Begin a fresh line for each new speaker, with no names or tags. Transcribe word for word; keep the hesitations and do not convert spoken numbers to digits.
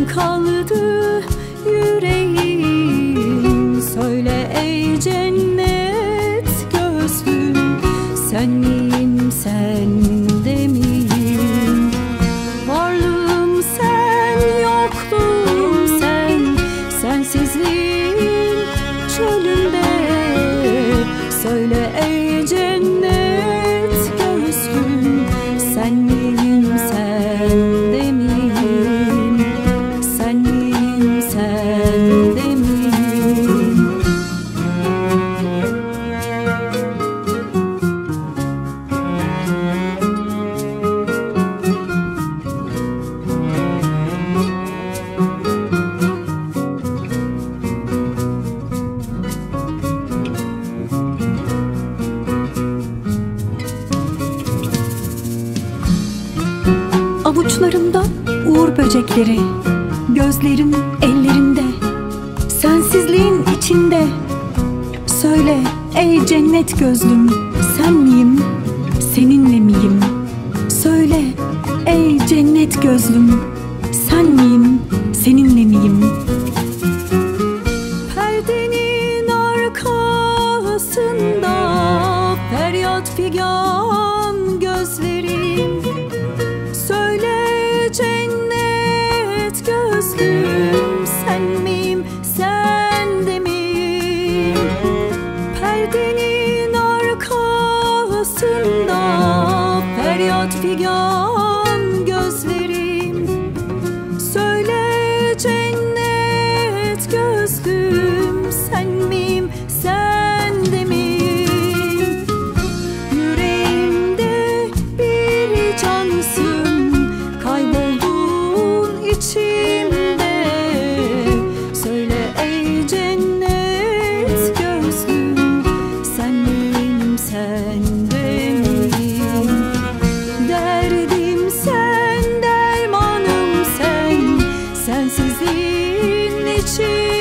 kaldı yüreğim. Söyle ey cennet gözlüm, sen miyim, sende miyim? Varlığım sen, yokluğum sen, sensizliğin çölünde. Söyle ey cennet gözlüm, sen miyim, sende miyim? Sen miyim, sende miyim? Avuçlarımda uğur böcekleri, gözlerim ellerimde, sensizliğin içinde. Söyle ey cennet gözlüm, sen miyim, seninle miyim? Söyle ey cennet gözlüm, sen miyim, seninle miyim? Perdenin arkasında feryat figan gözlerim. Söyle cennet gözlüm, sen miyim, sende miyim? Perdenin arkasında feryat figan gözlerim. Söyle cennet gözlüm, sen miyim, sende miyim? Yüreğimde bir cansın, kayboldun içimde. Söyle ey cennet gözlüm, sen miyim, sende miyim? Derdim sen, dermanım sen, sensizliğin içinde.